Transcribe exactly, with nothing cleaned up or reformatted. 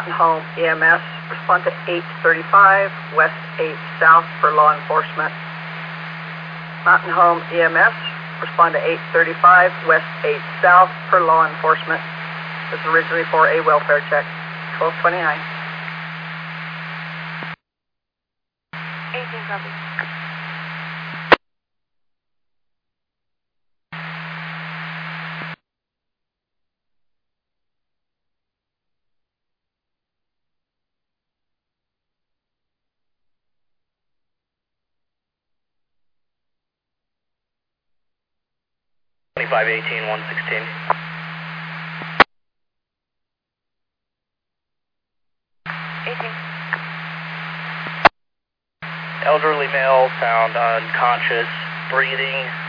Mountain Home E M S, respond to eight thirty-five, West eight South for law enforcement. Mountain Home E M S, respond to eight thirty-five, West eight South for law enforcement. This is originally for a welfare check. twelve twenty-nine. eighteen copy. twenty-five eighteen, one sixteen. eighteen. Elderly male found unconscious, breathing.